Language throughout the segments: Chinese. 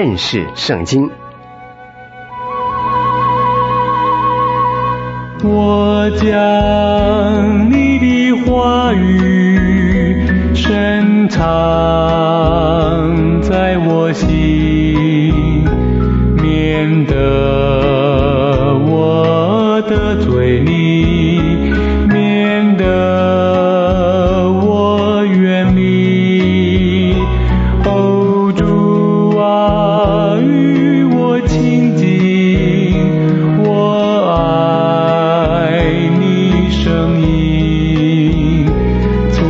认识圣经。 我将你的话语深藏在我心，免得我得罪你，免得我远离。哦，主啊，与我亲近，我爱你声音，做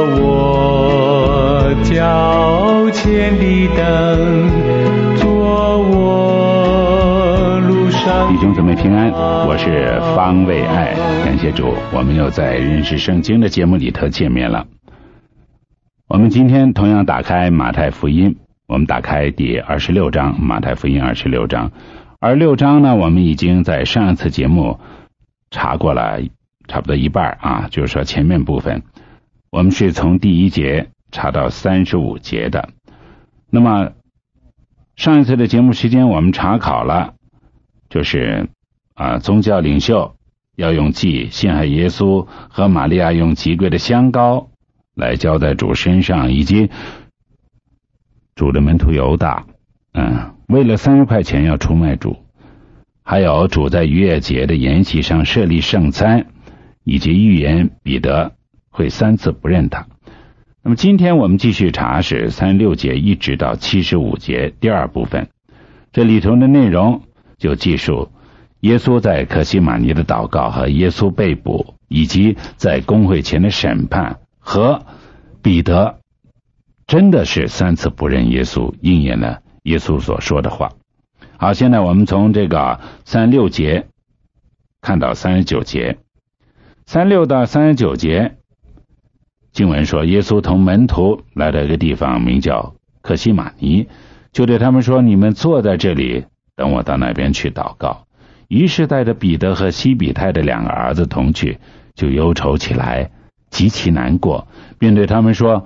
我脚前的灯，做我路上。 弟兄姊妹平安，我是方为爱，感谢主，我们又在认识圣经的节目里头见面了。我们今天同样打开马太福音，我们打开第26章，马太福音26章。26章呢，我们已经在上一次节目查过了差不多一半啊，就是说前面部分我们是从第1节查到35节的。那么上一次的节目时间我们查考了，就是宗教领袖要用祭陷害耶稣，和玛利亚用极贵的香膏来浇在主身上，以及主的门徒犹大为了30块钱要出卖主，还有主在逾越节的筵席上设立圣餐，以及预言彼得会3次不认他。那么今天我们继续查是36节一直到75节第2部分，这里头的内容就记述耶稣在客西马尼的祷告和耶稣被捕，以及在公会前的审判，和彼得真的是3次不认耶稣，应验了耶稣所说的话。好，现在我们从这个36节看到39节，36到39节经文说，耶稣同门徒来到一个地方名叫客西马尼，就对他们说，你们坐在这里等我到那边去祷告。于是带着彼得和西比泰的2个儿子同去，就忧愁起来，极其难过，并对他们说，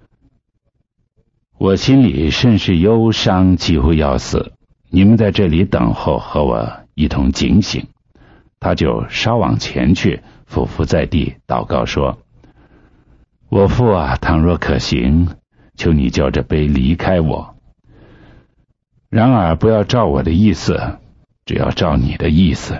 我心里甚是忧伤，几乎要死，你们在这里等候，和我一同警醒。他就稍往前去，俯伏在地祷告说，我父啊，倘若可行，求你叫这杯离开我，然而不要照我的意思，只要照你的意思。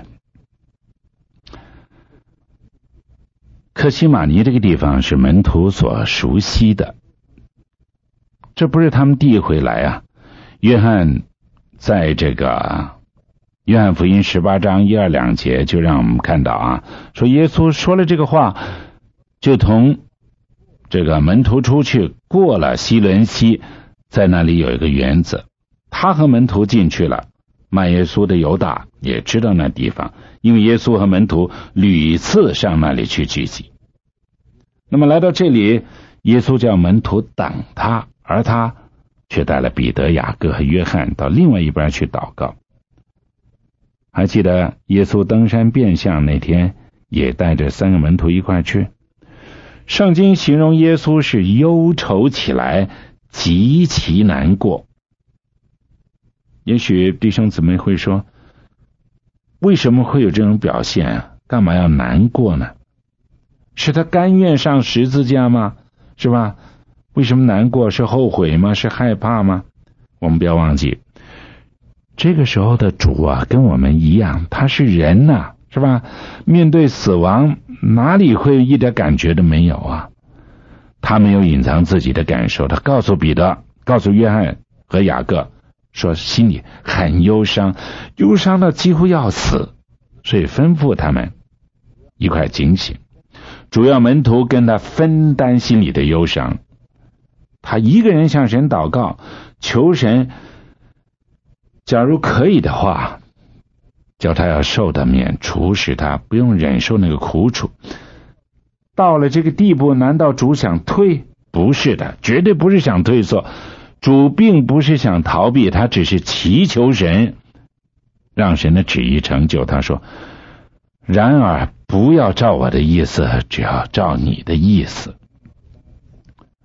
客西马尼这个地方是门徒所熟悉的，这不是他们第一回来啊。约翰在这个约翰福音18章1、2、2节就让我们看到说耶稣说了这个话，就同这个门徒出去，过了西伦西，在那里有一个园子，他和门徒进去了。卖耶稣的犹大也知道那地方，因为耶稣和门徒屡次上那里去聚集。那么来到这里，耶稣叫门徒等他，而他却带了彼得、雅各和约翰到另外一边去祷告。还记得耶稣登山变相那天，也带着3个门徒一块去。圣经形容耶稣是忧愁起来，极其难过。也许弟兄姊妹会说，为什么会有这种表现啊？干嘛要难过呢？是他甘愿上十字架吗？是吧？为什么难过？是后悔吗？是害怕吗？我们不要忘记，这个时候的主啊，跟我们一样，他是人啊，是吧？面对死亡，哪里会一点感觉都没有啊？他没有隐藏自己的感受，他告诉彼得，告诉约翰和雅各，说心里很忧伤，忧伤到几乎要死，所以吩咐他们一块警醒。主要门徒跟他分担心里的忧伤，他一个人向神祷告，求神假如可以的话，叫他要受的免除，使他不用忍受那个苦楚。到了这个地步，难道主想退？不是的，绝对不是想退缩。主并不是想逃避，他只是祈求神让神的旨意成就。他说，然而不要照我的意思，只要照你的意思。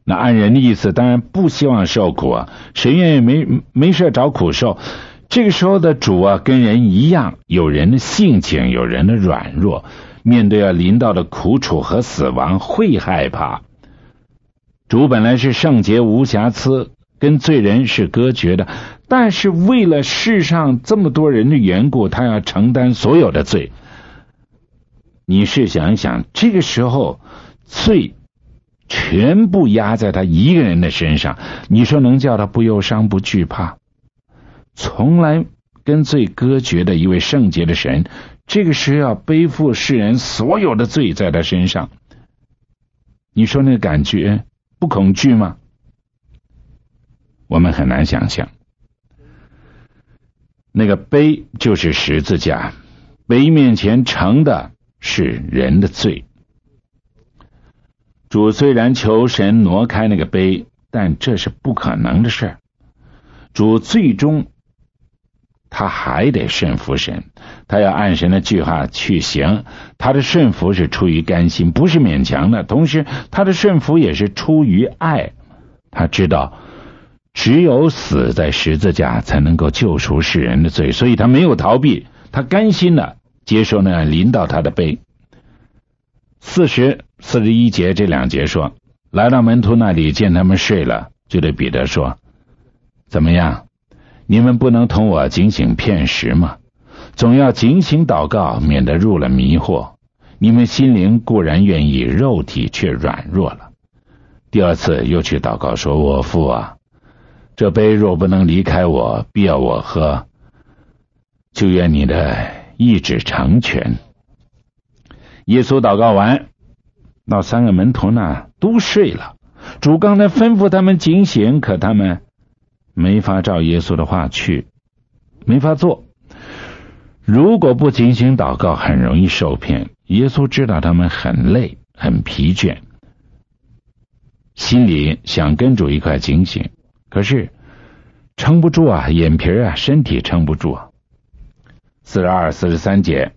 那按人的意思，当然不希望受苦啊，谁愿意没事找苦受？这个时候的主啊，跟人一样，有人的性情，有人的软弱，面对要临到的苦楚和死亡会害怕。主本来是圣洁无瑕疵，跟罪人是隔绝的，但是为了世上这么多人的缘故，他要承担所有的罪。你试想一想，这个时候罪全部压在他一个人的身上，你说能叫他不忧伤不惧怕？从来跟罪隔绝的一位圣洁的神，这个时候要背负世人所有的罪在他身上，你说那个感觉不恐惧吗？我们很难想象。那个碑就是十字架，碑面前盛的是人的罪。主虽然求神挪开那个碑，但这是不可能的事。主最终他还得顺服神，他要按神的计划去行，他的顺服是出于甘心，不是勉强的，同时他的顺服也是出于爱。他知道只有死在十字架才能够救赎世人的罪，所以他没有逃避，他甘心的接受那临到他的碑。40、41节这两节说，来到门徒那里，见他们睡了，就对彼得说，怎么样，你们不能同我警醒片时吗？总要警醒祷告，免得入了迷惑。你们心灵固然愿意，肉体却软弱了。第二次又去祷告说，我父啊，这杯若不能离开我，必要我喝，就愿你的意志成全。耶稣祷告完，那3个门徒呢都睡了。主刚才吩咐他们警醒，可他们没法照耶稣的话去，没法做。如果不警醒祷告，很容易受骗。耶稣知道他们很累很疲倦，心里想跟主一块警醒，可是撑不住啊，眼皮啊，身体撑不住啊。42、43节，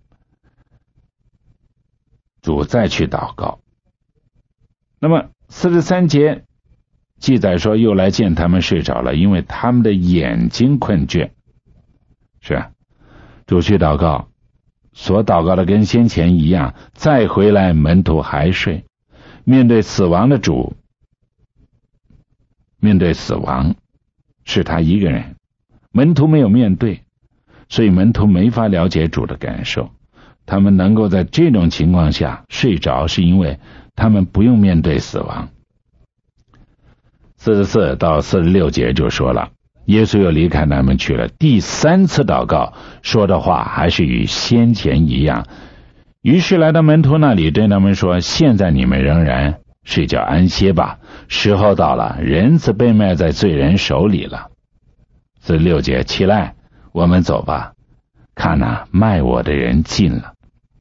主再去祷告。那么43节记载说，又来见他们睡着了，因为他们的眼睛困倦。是啊，主去祷告，所祷告的跟先前一样，再回来门徒还睡。面对死亡的主，面对死亡是他一个人，门徒没有面对，所以门徒没法了解主的感受。他们能够在这种情况下睡着，是因为他们不用面对死亡。44到46节就说了，耶稣又离开他们去了。第3次祷告，说的话还是与先前一样。于是来到门徒那里，对他们说，现在你们仍然睡觉安歇吧，时候到了，人子被卖在罪人手里了。46节，起来，我们走吧，看哪，卖我的人近了。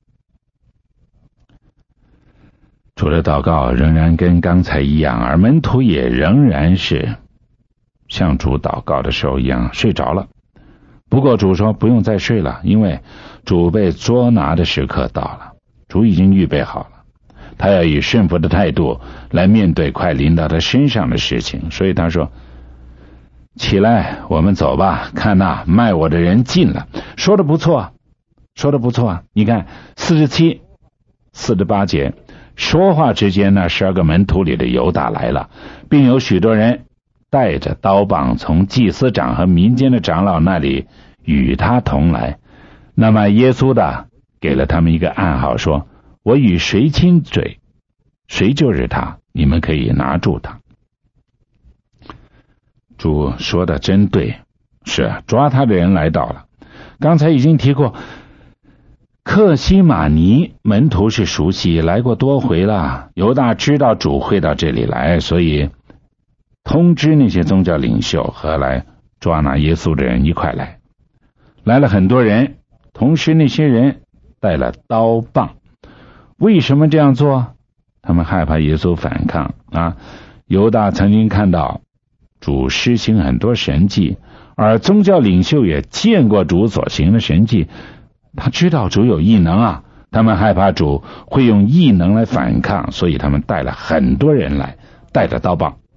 主的祷告仍然跟刚才一样，而门徒也仍然是像主祷告的时候一样睡着了。不过主说不用再睡了，因为主被捉拿的时刻到了，主已经预备好了，他要以顺服的态度来面对快临到他身上的事情。所以他说，起来，我们走吧，看那卖我的人近了。说的不错，说的不错。你看47、48节，说话之间呢，12个门徒里的犹大来了，并有许多人带着刀棒从祭司长和民间的长老那里与他同来。那么耶稣的给了他们一个暗号，说，我与谁亲嘴，谁就是他，你们可以拿住他。主说的真对，是啊，抓他的人来到了。刚才已经提过，客西马尼门徒是熟悉，来过多回了。犹大知道主会到这里来，所以通知那些宗教领袖和来抓拿耶稣的人一块来。来了很多人，同时那些人带了刀棒。为什么这样做？他们害怕耶稣反抗啊。犹大曾经看到主施行很多神迹，而宗教领袖也见过主所行的神迹，他知道主有异能啊，他们害怕主会用异能来反抗，所以他们带了很多人来，带着刀棒。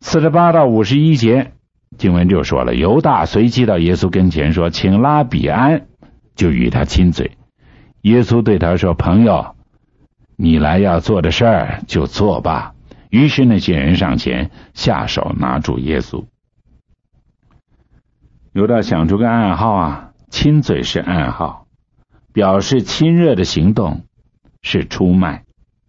48到51节经文就说了，犹大随即到耶稣跟前说，请拉比安，就与他亲嘴。耶稣对他说，朋友，你来要做的事儿就做吧。于是那些人上前下手拿住耶稣。犹大想出个暗号啊，亲嘴是暗号，表示亲热的行动是出卖。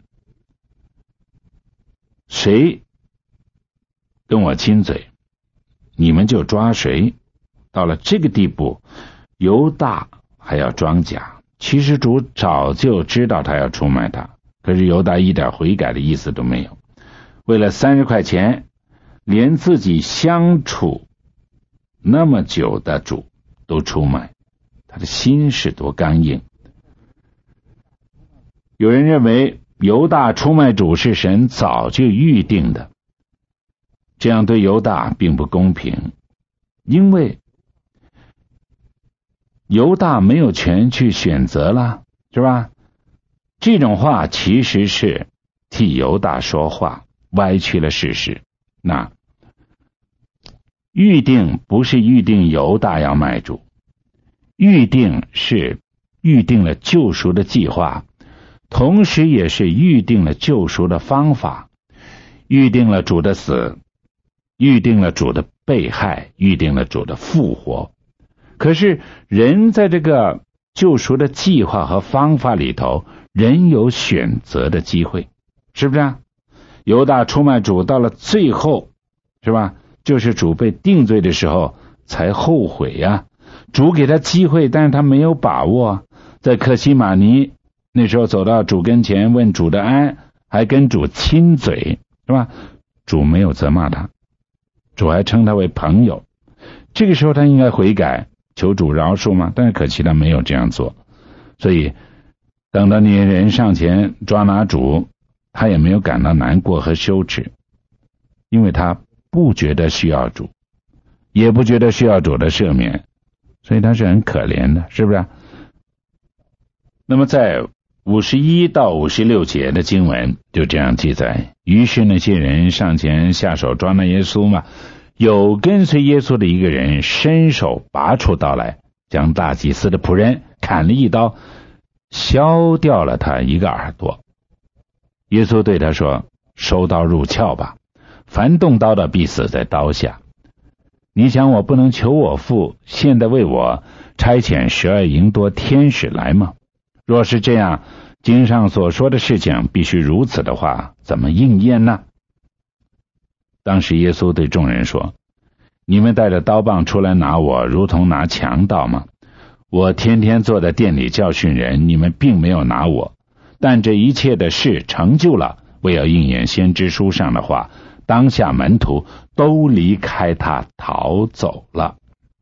谁跟我亲嘴，你们就抓谁。到了这个地步，犹大还要装假。其实主早就知道他要出卖他，可是犹大一点悔改的意思都没有。为了30块钱，连自己相处那么久的主都出卖，他的心是多刚硬。有人认为犹大出卖主是神早就预定的，这样对犹大并不公平，因为犹大没有权去选择了，是吧？这种话其实是替犹大说话，歪曲了事实。那预定不是预定犹大要卖主，预定是预定了救赎的计划，同时也是预定了救赎的方法，预定了主的死，预定了主的被害，预定了主的复活。可是人在这个救赎的计划和方法里头，人有选择的机会，是不是啊？犹大出卖主到了最后，是吧？就是主被定罪的时候才后悔呀。主给他机会，但是他没有把握。在客西马尼那时候走到主跟前问主的安，还跟主亲嘴，是吧？主没有责骂他，主还称他为朋友。这个时候他应该悔改，求主饶恕吗？但是可惜他没有这样做。所以等到那些人上前抓拿主，他也没有感到难过和羞耻，因为他不觉得需要主，也不觉得需要主的赦免，所以他是很可怜的，是不是？那么在51到56节的经文就这样记载，于是那些人上前下手抓拿耶稣嘛，有跟随耶稣的一个人伸手拔出刀来，将大祭司的仆人砍了一刀，削掉了他一个耳朵。耶稣对他说，收刀入鞘吧，凡动刀的必死在刀下。你想我不能求我父现在为我差遣12营多天使来吗？若是这样，经上所说的事情必须如此的话，怎么应验呢？当时耶稣对众人说，你们带着刀棒出来拿我，如同拿强盗吗？我天天坐在店里教训人，你们并没有拿我，但这一切的事成就了，为要应验先知书上的话，当下门徒都离开他逃走了。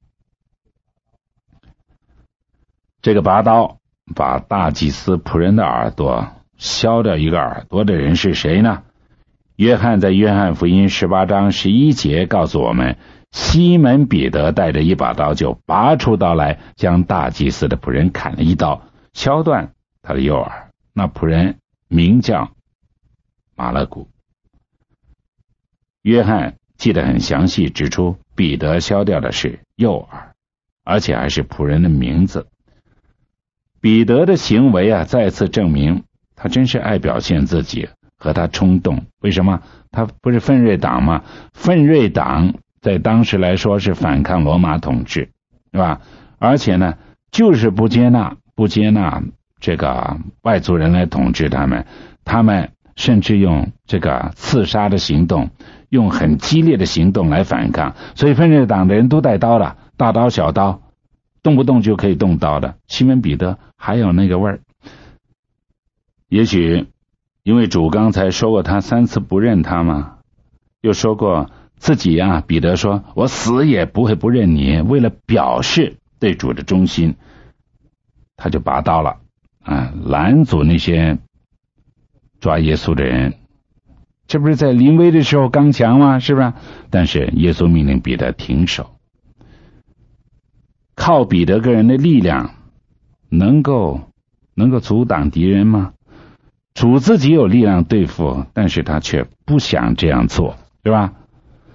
这个拔刀把大祭司仆人的耳朵削掉一个耳朵的人是谁呢？约翰在约翰福音18章11节告诉我们，西门彼得带着一把刀就拔出刀来，将大祭司的仆人砍了一刀，削断他的右耳。那仆人名叫马勒古。约翰记得很详细，指出彼得削掉的是右耳，而且还是仆人的名字。彼得的行为啊，再次证明他真是爱表现自己和他冲动。为什么？他不是奋锐党吗？奋锐党在当时来说是反抗罗马统治，是吧？而且呢，就是不接纳这个外族人来统治他们，他们甚至用这个刺杀的行动，用很激烈的行动来反抗。所以奋锐党的人都带刀的，大刀小刀，动不动就可以动刀的。西门彼得还有那个味儿。也许因为主刚才说过他3次不认他嘛，又说过自己啊，彼得说我死也不会不认你，为了表示对主的忠心，他就拔刀了啊，拦阻那些抓耶稣的人。这不是在临危的时候刚强吗？是不是？但是耶稣命令彼得停手。靠彼得个人的力量能够阻挡敌人吗？主自己有力量对付，但是他却不想这样做，是吧？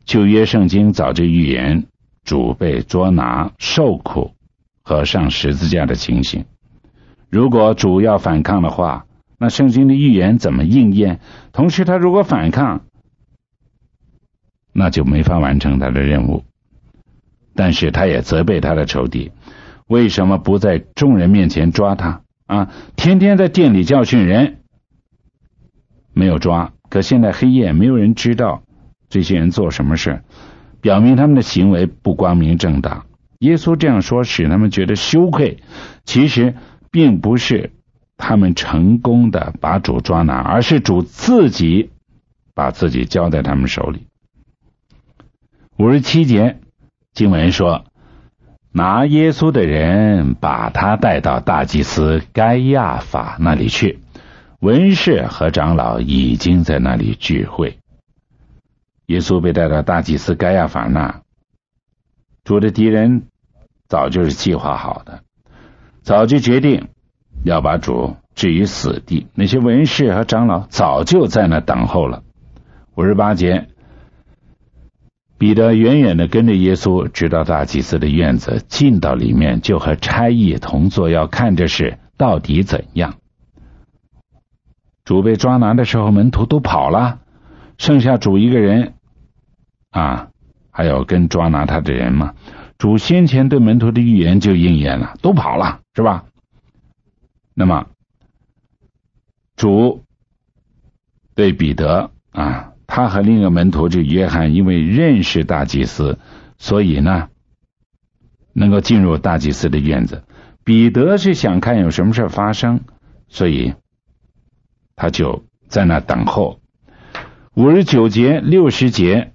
旧约圣经早就预言主被捉拿、受苦和上十字架的情形。如果主要反抗的话，那圣经的预言怎么应验？同时他如果反抗，那就没法完成他的任务。但是他也责备他的仇敌，为什么不在众人面前抓他啊？天天在殿里教训人，没有抓。可现在黑夜没有人知道这些人做什么事，表明他们的行为不光明正大。耶稣这样说使他们觉得羞愧，其实并不是他们成功的把主抓拿，而是主自己把自己交在他们手里。57节经文说，拿耶稣的人把他带到大祭司该亚法那里去，文士和长老已经在那里聚会。耶稣被带到大祭司该亚法那，主的敌人早就是计划好的，早就决定要把主置于死地。那些文士和长老早就在那等候了。58节，彼得远远的跟着耶稣，直到大祭司的院子，进到里面，就和差役同坐，要看这事到底怎样。主被抓拿的时候，门徒都跑了，剩下主一个人啊，还有跟抓拿他的人嘛。主先前对门徒的预言就应验了，都跑了，是吧？那么主对彼得啊，他和另一个门徒就约翰，因为认识大祭司，所以呢能够进入大祭司的院子。彼得是想看有什么事发生，所以他就在那等候。59节、60节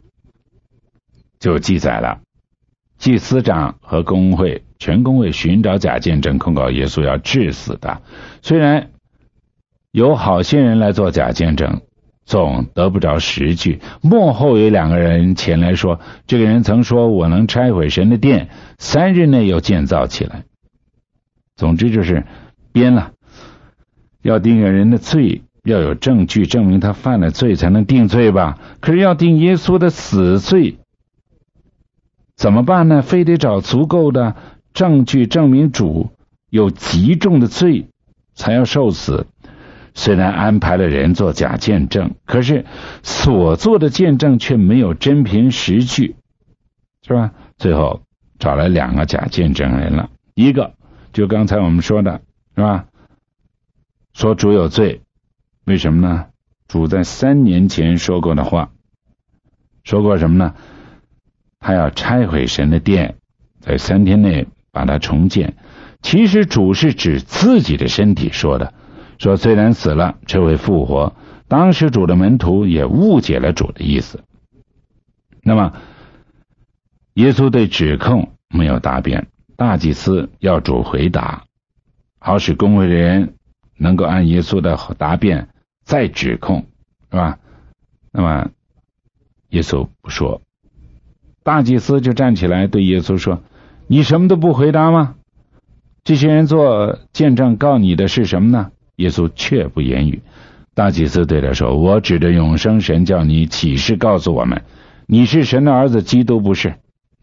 就记载了，祭司长和公会全公会寻找假见证，控告耶稣要治死他。虽然有好些人来做假见证，总得不着实据。末后有2个人前来说，这个人曾说，我能拆毁神的殿，3日内又建造起来。总之就是编了，要定个人的罪，要有证据证明他犯了罪才能定罪吧。可是要定耶稣的死罪怎么办呢？非得找足够的证据证明主有极重的罪才要受死。虽然安排了人做假见证，可是所做的见证却没有真凭实据，是吧？最后找来2个假见证人了，一个就刚才我们说的，是吧？说主有罪，为什么呢？主在3年前说过的话，说过什么呢？他要拆毁神的殿，在3天内把它重建。其实主是指自己的身体说的，说虽然死了却会复活。当时主的门徒也误解了主的意思。那么耶稣对指控没有答辩，大祭司要主回答，好使公会的人能够按耶稣的答辩再指控，是吧？那么耶稣不说，大祭司就站起来对耶稣说，你什么都不回答吗？这些人做见证告你的是什么呢？耶稣却不言语。大祭司对他说，我指着永生神叫你启示告诉我们，你是神的儿子，基督不是。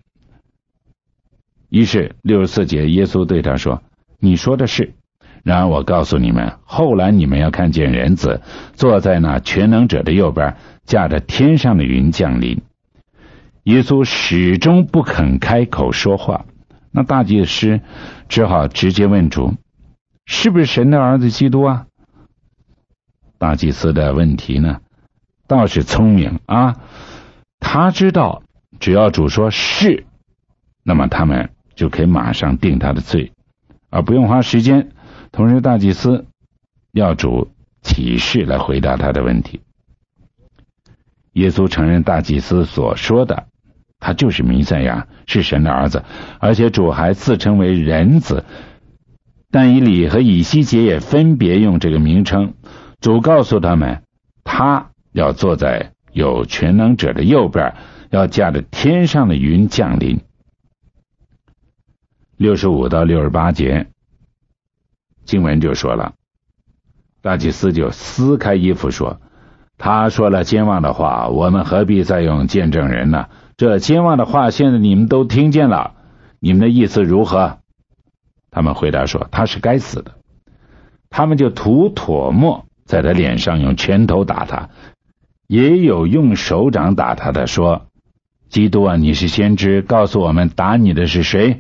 于是64节，耶稣对他说，你说的是，然而我告诉你们，后来你们要看见人子坐在那全能者的右边，驾着天上的云降临。耶稣始终不肯开口说话，那大祭司只好直接问主，是不是神的儿子基督啊？大祭司的问题呢倒是聪明啊，他知道只要主说是，那么他们就可以马上定他的罪，而不用花时间。同时大祭司要主启示来回答他的问题。耶稣承认大祭司所说的，他就是弥赛亚，是神的儿子，而且主还自称为人子。但以理和以西结也分别用这个名称。主告诉他们，他要坐在有全能者的右边，要驾着天上的云降临。65到68节经文就说了，大祭司就撕开衣服说， 他说了僭妄的话，我们何必再用见证人呢？这僭妄的话现在你们都听见了，你们的意思如何？他们回答说，他是该死的。他们就涂唾沫在他脸上，用拳头打他，也有用手掌打他的，说，基督啊，你是先知，告诉我们打你的是谁？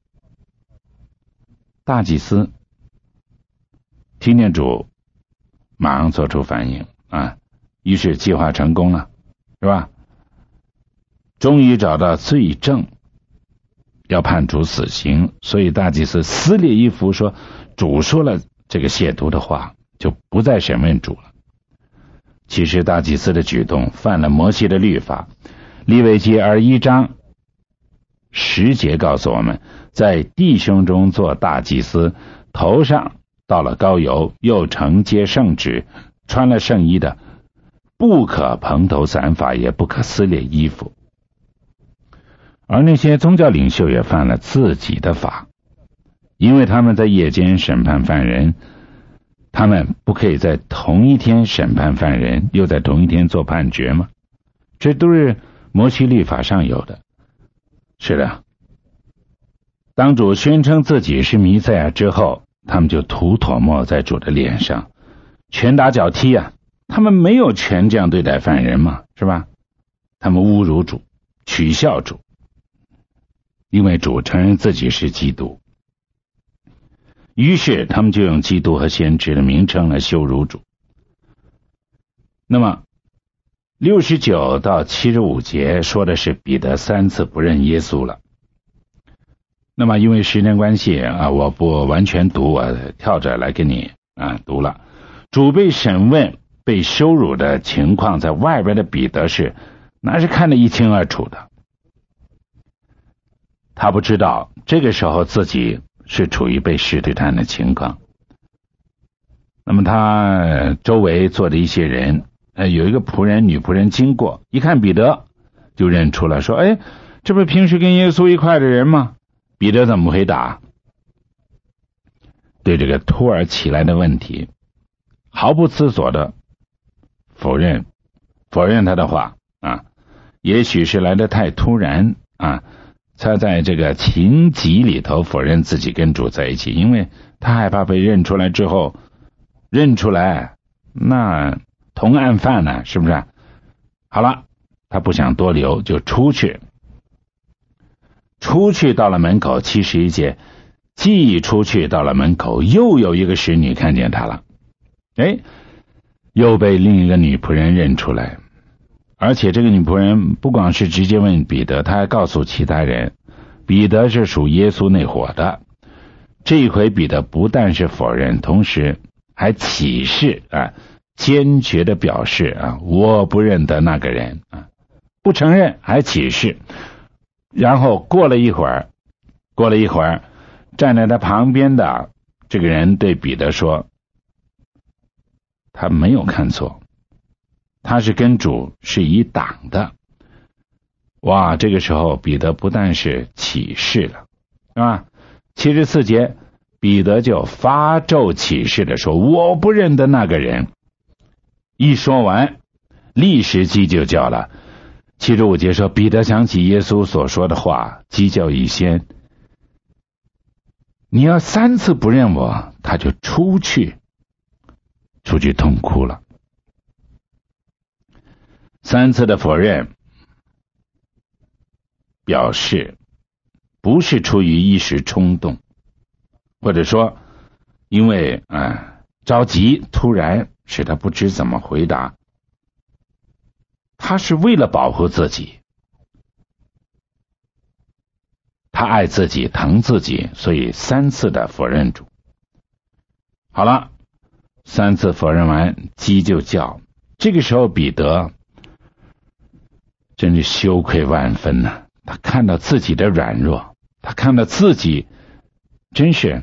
大祭司听见主，马上做出反应啊，于是计划成功了，是吧？终于找到罪证，要判主死刑，所以大祭司撕裂衣服说，主说了这个亵渎的话，就不再审问主了。其实大祭司的举动犯了摩西的律法，利未记21章10节告诉我们，在弟兄中做大祭司，头上倒了膏油，又承接圣旨，穿了圣衣的，不可蓬头散发，也不可撕裂衣服。而那些宗教领袖也犯了自己的法，因为他们在夜间审判犯人，他们不可以在同一天审判犯人，又在同一天做判决吗？这都是摩西律法上有的。是的，当主宣称自己是弥赛亚之后，他们就涂唾沫在主的脸上，拳打脚踢啊！他们没有权这样对待犯人嘛，是吧？他们侮辱主，取笑主，因为主承认自己是基督，于是他们就用基督和先知的名称来羞辱主。那么69到75节说的是彼得3次不认耶稣了。那么因为时间关系啊，我不完全读，我跳着来跟你读了。主被审问、被羞辱的情况，在外边的彼得那是看得一清二楚的。他不知道这个时候自己是处于被试探的情况。那么他周围坐的一些人，有一个仆人、女仆人经过，一看彼得就认出了，说，这不是平时跟耶稣一块的人吗？彼得怎么回答？对这个突然起来的问题毫不思索的否认他的话啊，也许是来得太突然啊，他在这个情急里头否认自己跟主在一起，因为他害怕被认出来之后，认出来那同案犯呢，是不是？好了，他不想多留，就出去到了门口。71节，既出去到了门口，又有一个使女看见他了，又被另一个女仆人认出来。而且这个女仆人不光是直接问彼得，她还告诉其他人，彼得是属耶稣那伙的。这一回彼得不但是否认，同时还起誓坚决的表示我不认得那个人不承认还起誓。然后过了一会儿，站在他旁边的这个人对彼得说，他没有看错，他是跟主是一党的。哇，这个时候彼得不但是起誓了，是吧？74节，彼得就发咒起誓的说，我不认得那个人。一说完，立时鸡就叫了。75节说，彼得想起耶稣所说的话，鸡叫以先，你要3次不认我，他就出去痛哭了。3次的否认表示不是出于一时冲动，或者说因为着急突然使他不知怎么回答，他是为了保护自己，他爱自己疼自己，所以3次的否认主。好了，3次否认完，鸡就叫。这个时候彼得真是羞愧万分呐，他看到自己的软弱，他看到自己真是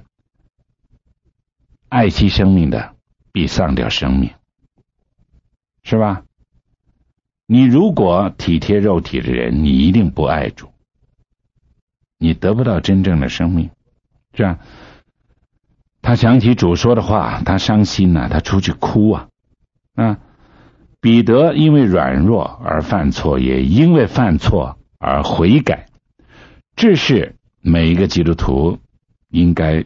爱惜生命的必丧掉生命，是吧？你如果体贴肉体的人，你一定不爱主，你得不到真正的生命，是吧？他想起主说的话，他伤心他出去哭彼得因为软弱而犯错，也因为犯错而悔改，这是每一个基督徒应该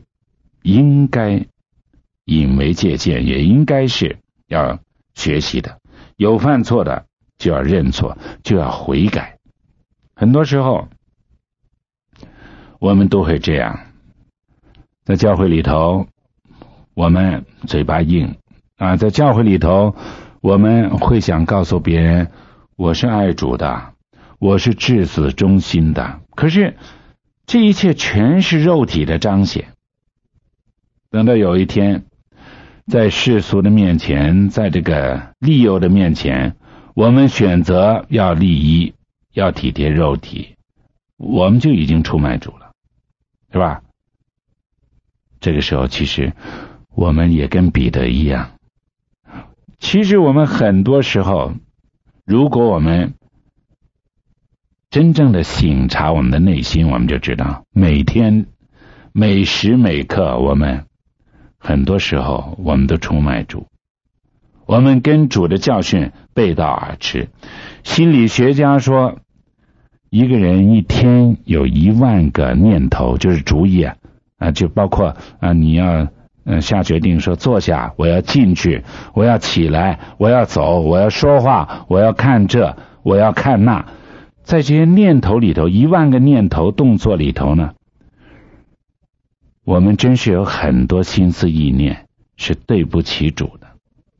引为借鉴，也应该是要学习的。有犯错的就要认错，就要悔改。很多时候我们都会这样，在教会里头我们嘴巴硬啊，在教会里头我们会想告诉别人我是爱主的，我是至死忠心的，可是这一切全是肉体的彰显。等到有一天在世俗的面前，在这个利诱的面前，我们选择要利益，要体贴肉体，我们就已经出卖主了，是吧？这个时候其实我们也跟彼得一样，其实我们很多时候，如果我们真正的省察我们的内心，我们就知道每天每时每刻，我们很多时候我们都出卖主，我们跟主的教训背道而驰。心理学家说，一个人一天有10000个念头，就是主意就包括你要下决定说坐下，我要进去，我要起来，我要走，我要说话，我要看这，我要看那。在这些念头里头，10000个念头动作里头呢，我们真是有很多心思意念是对不起主的。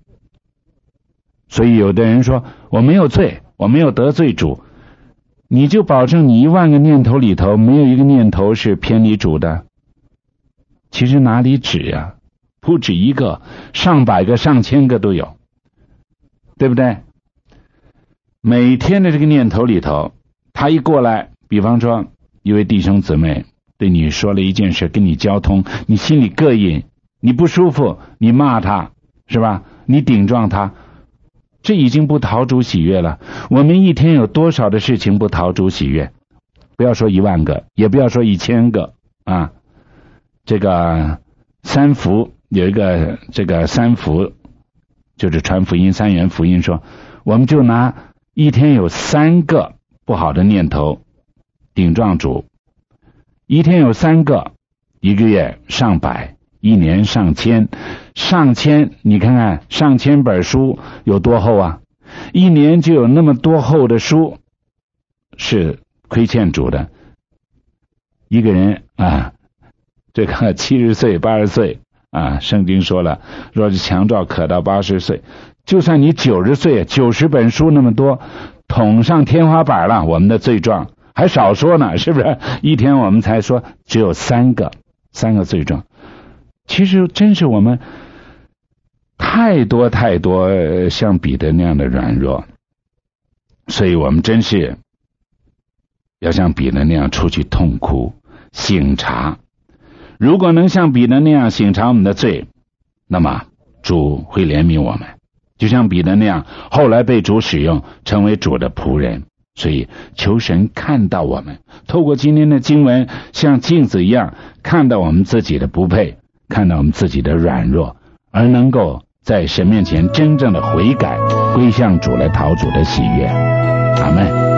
所以有的人说我没有罪，我没有得罪主，你就保证你10000个念头里头没有一个念头是偏离主的？其实哪里止呀？不止一个，上百个、上千个都有，对不对？每天的这个念头里头，他一过来，比方说一位弟兄姊妹对你说了一件事，跟你交通，你心里膈应，你不舒服，你骂他，是吧？你顶撞他，这已经不讨主喜悦了。我们一天有多少的事情不讨主喜悦？不要说10000个，也不要说1000个啊。这个三福有一个这个三福，就是传福音3元福音说，我们就拿一天有3个不好的念头顶撞主，一天有3个，一个月上百，一年上千，上千，你看看上千本书有多厚啊？一年就有那么多厚的书是亏欠主的。一个人这个70岁80岁圣经说了，若是强壮可到80岁，就算你90岁90本书那么多，捅上天花板了，我们的罪状还少说呢，是不是？一天我们才说只有3个罪状。其实真是我们太多像彼得那样的软弱，所以我们真是要像彼得那样出去痛哭省察。如果能像彼得那样省察我们的罪，那么主会怜悯我们，就像彼得那样后来被主使用成为主的仆人。所以求神看到我们，透过今天的经文像镜子一样看到我们自己的不配，看到我们自己的软弱，而能够在神面前真正的悔改，归向主来讨主的喜悦。阿们。